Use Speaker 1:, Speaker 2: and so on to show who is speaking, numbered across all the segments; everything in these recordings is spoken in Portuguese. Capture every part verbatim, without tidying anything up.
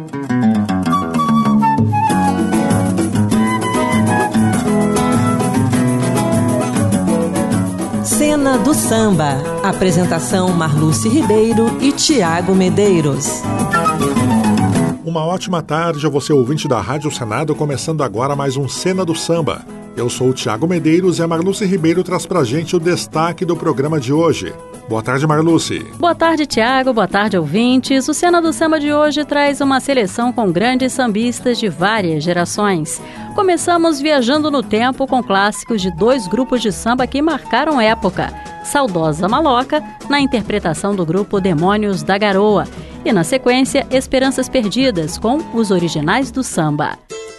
Speaker 1: Cena do Samba. Apresentação Marluce Ribeiro e Tiago Medeiros.
Speaker 2: Uma ótima tarde a você, ouvinte da Rádio Senado, começando agora mais um Cena do Samba. Eu sou o Tiago Medeiros e a Marluce Ribeiro traz pra gente o destaque do programa de hoje. Boa tarde, Marluce.
Speaker 3: Boa tarde, Tiago. Boa tarde, ouvintes. O Cena do Samba de hoje traz uma seleção com grandes sambistas de várias gerações. Começamos viajando no tempo com clássicos de dois grupos de samba que marcaram época. Saudosa Maloca, na interpretação do grupo Demônios da Garoa. E, na sequência, Esperanças Perdidas, com os originais do samba.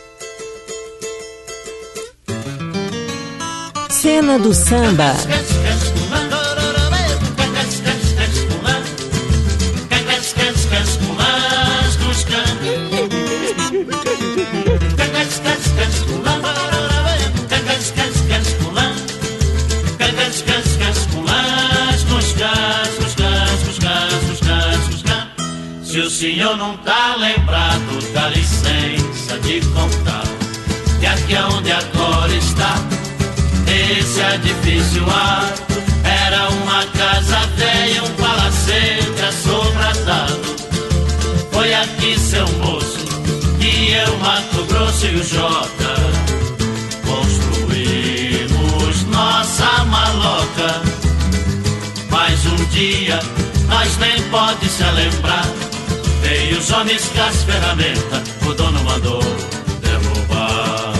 Speaker 1: Cena do Samba.
Speaker 4: Se o senhor não tá lembrado, dá licença de contar que aqui onde agora está esse edifício alto era uma casa velha, um palacete assombradado. Foi aqui, seu moço, que eu, Mato Grosso e o Jota construímos nossa maloca. Mas um dia nós nem pode se lembrar. Veio os homens com as ferramentas, o dono mandou derrubar.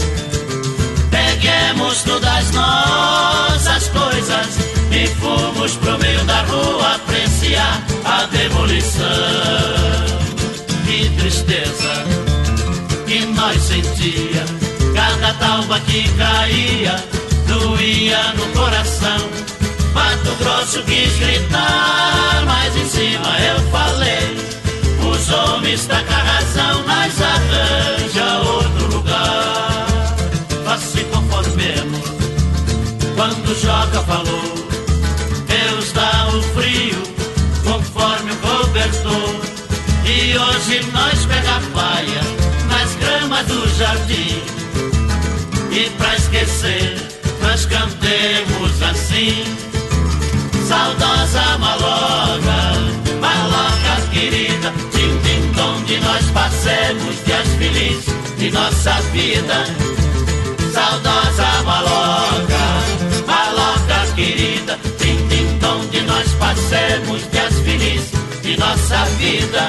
Speaker 4: Peguemos todas nossas coisas e fomos pro meio da rua apreciar a demolição. Que tristeza que nós sentia, cada talba que caía doía no coração. Mato Grosso quis gritar, mas em cima eu falei: os homens tá com a razão, nós arranja outro lugar. Faça conformemos quando o Joca falou: Deus dá o frio conforme o cobertor. E hoje nós pega a paia nas gramas do jardim. E pra esquecer nós cantemos assim: saudosa maloca, maloca querida, tim-tim, onde nós passemos dias felizes de nossa vida. Saudosa maloca, maloca querida, tim-tim, onde nós passemos dias felizes de nossa vida.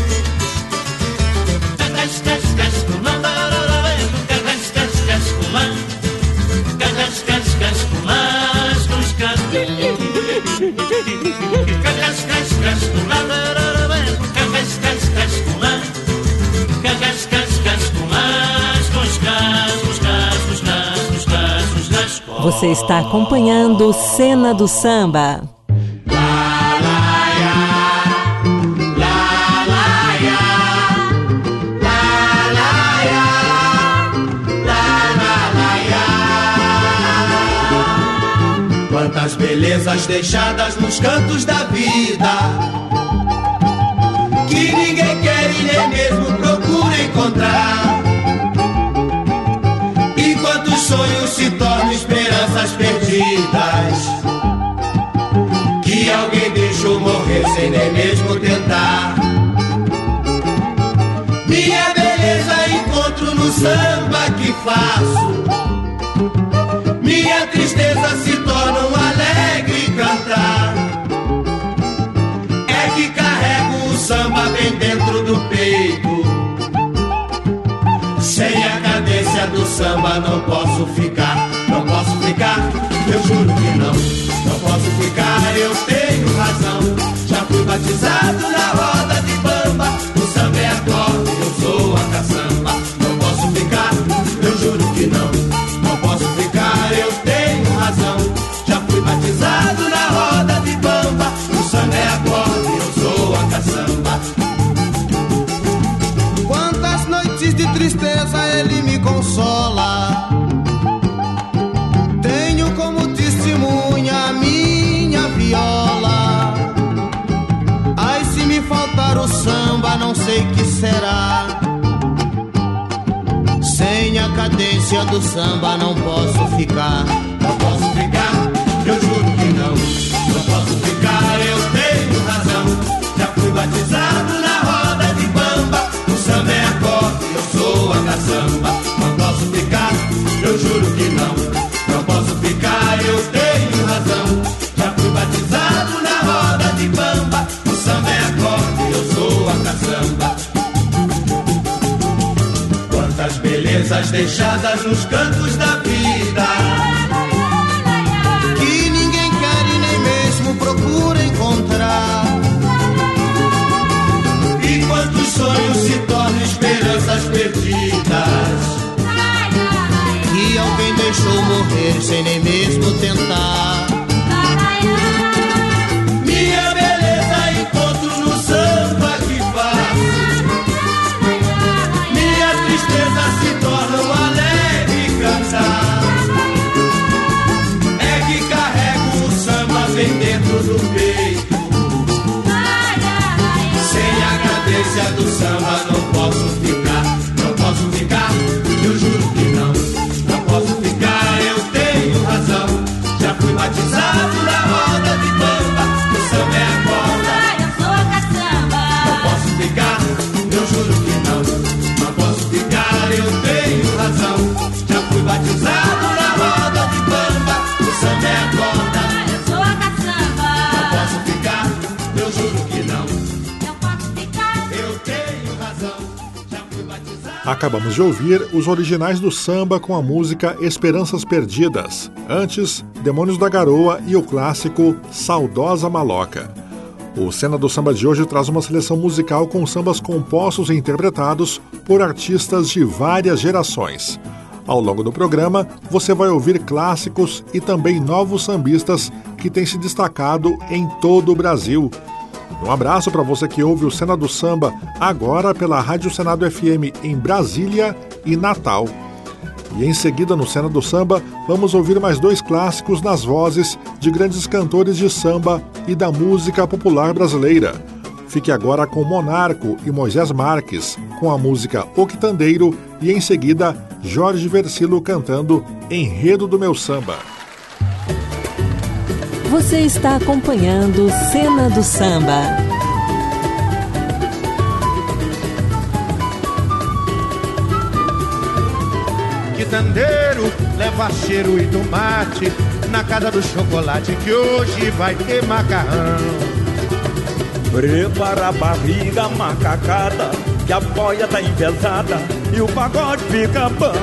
Speaker 1: Você está acompanhando Cena do Samba.
Speaker 5: Quantas belezas deixadas nos cantos da vida, que ninguém quer e nem mesmo procura encontrar. E quantos sonhos se tornam esperanças perdidas, que alguém deixou morrer sem nem mesmo tentar. Minha beleza encontro no samba que faço, minha tristeza se torna um alegre cantar. É que carrego o samba bem dentro do peito, sem a cadência do samba não posso ficar. Não posso ficar, eu juro que não. Não posso ficar, eu tenho razão. Já fui batizado na roda de bamba, o samba é acorde, eu sou a caçamba. Não posso ficar, eu juro que não. Não posso ficar, eu tenho razão. Já fui batizado na roda de bamba, o samba é acorde, eu sou a caçamba.
Speaker 6: Quantas noites de tristeza ele me consola, tenho como testemunha a minha viola. Ai, se me faltar o samba, não sei sei que será. Sem a cadência do samba não posso ficar.
Speaker 5: Não posso ficar, eu juro que não. Não posso ficar, eu tenho razão. Já fui batizado na roda de bamba. O samba é acorde, eu sou a caçamba. Não posso ficar, eu juro que não. Não posso ficar, eu tenho razão. Já fui batizado na roda de bamba. O samba é acorde, eu sou a caçamba. Quantas belezas deixadas nos cantos da vida,
Speaker 6: que ninguém quer e nem mesmo procura encontrar.
Speaker 5: E quantos sonhos se tornam esperanças perdidas,
Speaker 6: que alguém deixou morrer sem nem mesmo tentar.
Speaker 5: minha beleza encontro no samba que faço. Minha tristeza se torna um alegre cantar. É que carrego o samba bem dentro do peito. Sem a cadência do samba não posso ficar. Não posso ficar, eu juro que não. Não posso ficar, eu tenho razão. Já fui batizado na roda de bamba. O samba é a corda,
Speaker 7: eu sou a caçamba.
Speaker 5: não posso ficar, eu juro que não. Não posso ficar, eu tenho razão. Já fui batizado na roda de bamba. O samba é a corda,
Speaker 7: Eu sou a caçamba.
Speaker 5: não posso ficar, eu juro que não.
Speaker 7: Não posso ficar.
Speaker 5: Eu tenho razão. Já fui batizado.
Speaker 2: Acabamos de ouvir os originais do samba com a música Esperanças Perdidas. Antes, Demônios da Garoa e o clássico Saudosa Maloca. O Cena do Samba de hoje traz uma seleção musical com sambas compostos e interpretados por artistas de várias gerações. Ao longo do programa, você vai ouvir clássicos e também novos sambistas que têm se destacado em todo o Brasil. Um abraço para você que ouve o Cena do Samba agora pela Rádio Senado F M em Brasília e Natal. E em seguida, no Cena do Samba, vamos ouvir mais dois clássicos nas vozes de grandes cantores de samba e da música popular brasileira. Fique agora com Monarco e Moisés Marques, com a música O Quitandeiro, e em seguida, Jorge Versilo cantando Enredo do Meu Samba.
Speaker 1: Você está acompanhando Cena do Samba.
Speaker 6: Quitandeiro, leva cheiro e tomate na casa do chocolate que hoje vai ter macarrão.
Speaker 8: Prepara a barriga macacada, que a boia tá enfesada e o pagode fica bom.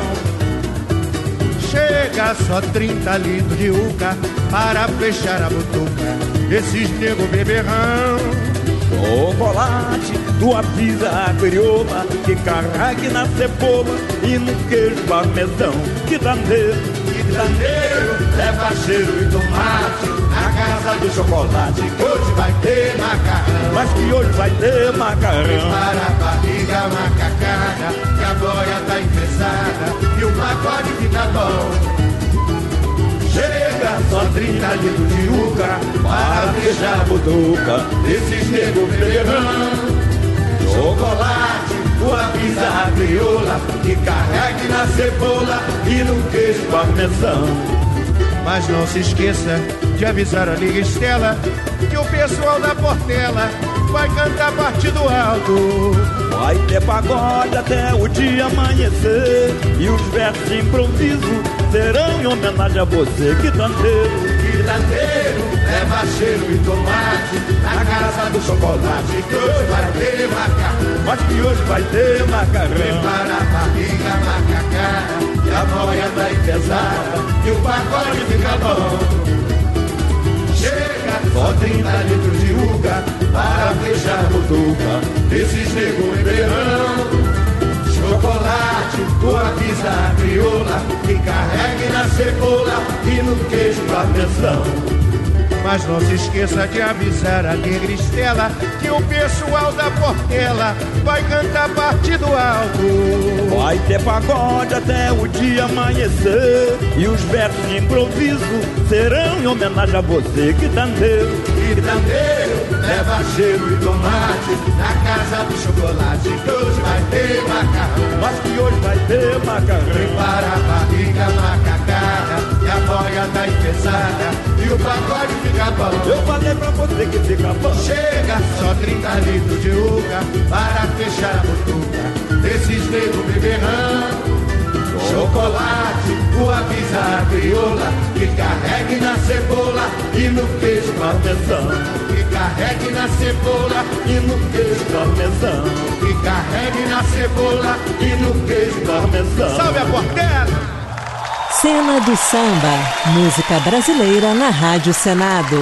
Speaker 6: Chega só trinta litros de uca para fechar a butuca desses nego beberrão.
Speaker 8: Chocolate, tua pizza crioula, que carregue na cebola e no queijo parmesão. Quitandeiro,
Speaker 5: Quitandeiro, leva cheiro e tomate na casa do chocolate que hoje vai ter macarrão.
Speaker 8: mas que hoje vai ter macarrão.
Speaker 5: Prepara a barriga macacada, que a boia tá enfesada e o pagode fica bom. Chega só trinta litros de uca para fechar a butuca desses nego beberrão. Chocolate, tua pizza crioula, que carregue na cebola e no queijo parmesão.
Speaker 6: Mas não se esqueça de avisar a Liga Estela que o pessoal da Portela vai cantar partido alto.
Speaker 8: Vai ter pagode até o dia amanhecer, e os versos de improviso serão em homenagem a você, quitandeiro.
Speaker 5: Quitandeiro, leva cheiro e tomate na casa do chocolate que hoje vai ter macarrão.
Speaker 8: Mas que hoje vai ter macarrão.
Speaker 5: Prepara a barriga macacada, que a boia tá enfesada e o pagode fica bom. Chega só trinta litros de uca para fechar a butuca desses nego beberrão. Chocolate, tua pizza crioula, que carregue na cebola e no queijo parmesão.
Speaker 6: Mas não se esqueça de avisar a negra Estela que o pessoal da Portela vai cantar partido alto.
Speaker 8: Vai ter pagode até o dia amanhecer, e os versos de improviso serão em homenagem a você, quitandeiro.
Speaker 5: Quitandeiro, leva cheiro e tomate na casa do chocolate, que hoje vai ter macarrão.
Speaker 8: Mas que hoje vai ter macarrão.
Speaker 5: Prepara a barriga macacada e a boia tá pesada e o pagode fica bom.
Speaker 8: Eu falei pra você que fica bom.
Speaker 5: Chega só trinta litros de uva para fechar a botuca desses negros beberrão. Chocolate, o avisa a crioula que carregue na cebola e no queijo parmesão. Que carregue na cebola e no queijo parmesão. Que carregue na cebola e no queijo parmesão.
Speaker 6: Salve a Portela!
Speaker 1: Cena do Samba, música brasileira na Rádio Senado.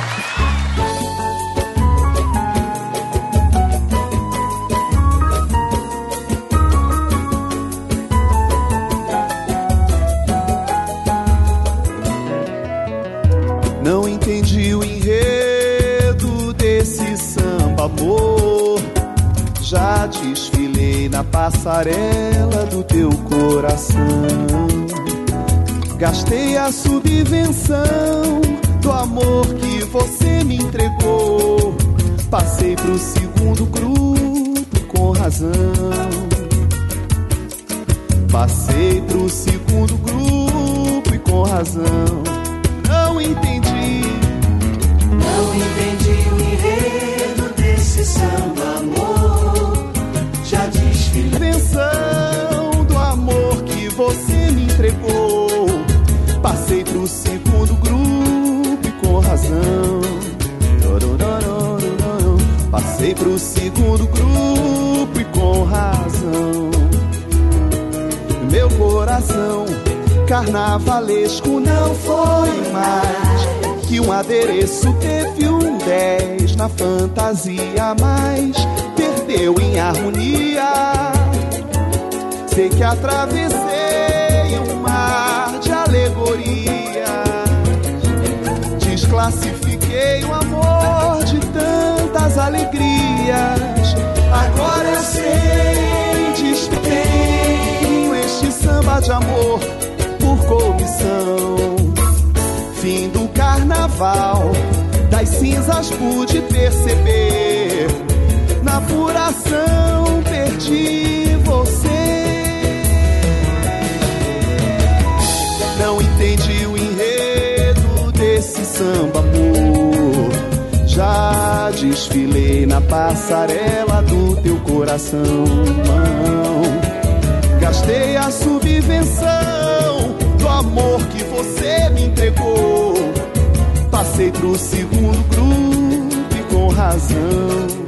Speaker 9: Não entendi o enredo desse samba, amor. Já desfilei na passarela do teu coração. Gastei a subvenção do amor que você me entregou. Passei pro segundo grupo com razão. Passei pro segundo grupo e com razão. Não entendi.
Speaker 5: Não entendi o enredo desse samba, amor. Já desfilei.
Speaker 9: Invenção do amor que você me entregou. Passei pro segundo grupo e com razão. Passei pro segundo grupo e com razão. Meu coração carnavalesco não foi mais que um adereço, teve um dez na fantasia, mas perdeu em harmonia. Sei que atravessei um mar de alegorias, desclassifiquei o amor de tantas alegrias. Agora eu sei, despenho este samba de amor por comissão. Fim do carnaval, das cinzas pude perceber. Na apuração perdi você. Não entendi o enredo desse samba, amor. Já desfilei na passarela do teu coração. Gastei a subvenção do amor que você me entregou. Passei pro segundo grupo e com razão.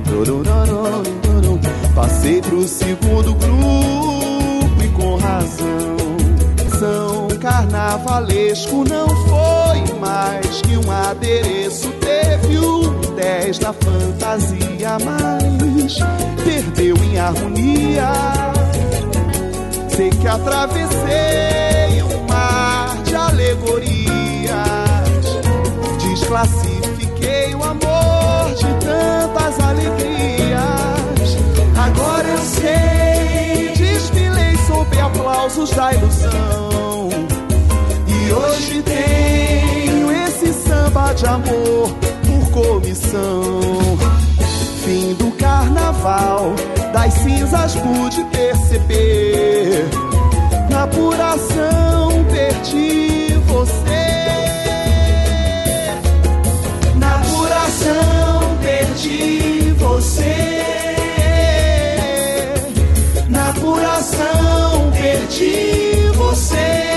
Speaker 9: Passei pro segundo grupo e com razão. São carnavalesco não foi mais que um adereço, teve um dez na fantasia, mas perdeu em harmonia. Sei que atravessei um mar de alegorias, desclassifiquei o amor de tantas alegrias. Agora eu sei, desfilei sob aplausos da ilusão, e hoje tenho esse samba de amor por comissão. Fim do carnaval, das cinzas pude perceber. Na apuração perdi você. Na apuração perdi você. Na apuração perdi você.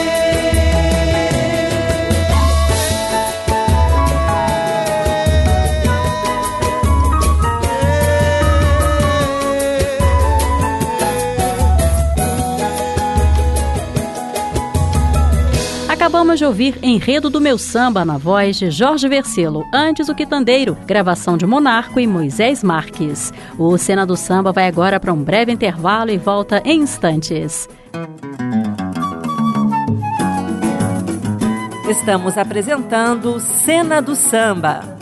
Speaker 3: Acabamos de ouvir Enredo do Meu Samba, na voz de Jorge Vercelo. Antes, o Quitandeiro, gravação de Monarco e Moisés Marques. O Cena do Samba vai agora para um breve intervalo e volta em instantes.
Speaker 1: Estamos apresentando Cena do Samba.